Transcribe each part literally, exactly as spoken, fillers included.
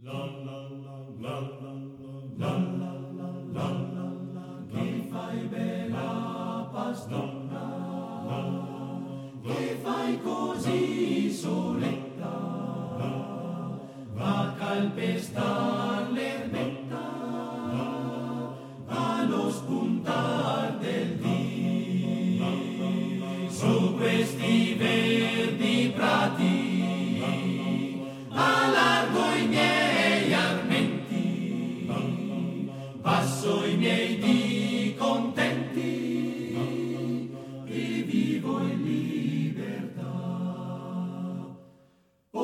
Che fai bella pastora, che fai così soletta, a calpestar l'erbetta, allo spuntar del dì, su questi verdi prati, allargo i miei armenti, passo i miei dì contenti e vivo in libertà. Oh,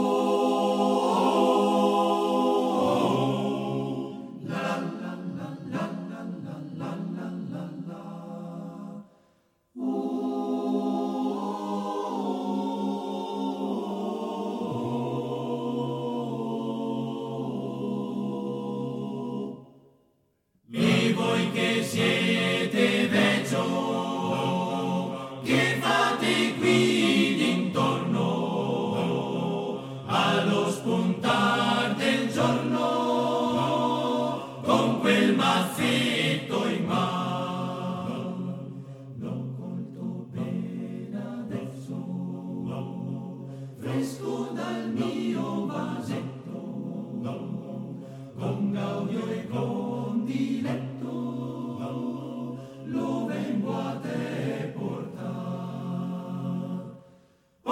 la la la la la la la la la la. E voi che siete veggio, che fate qui d'intorno, allo spuntar del giorno, con quel mazzetto in mano, l'ho colto bene adesso, fresco dal mio vasetto, con gaudio e con diletto, lo vengo a te portar. Oh,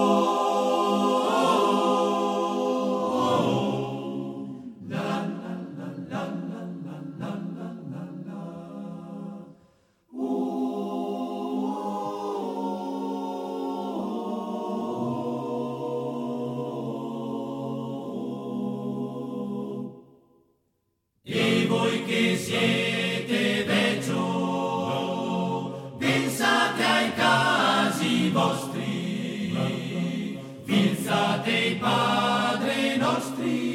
oh, oh, la la la la la la la la la la. E voi che siete veggio, pensate ai casi vostri, filzate i padri nostri,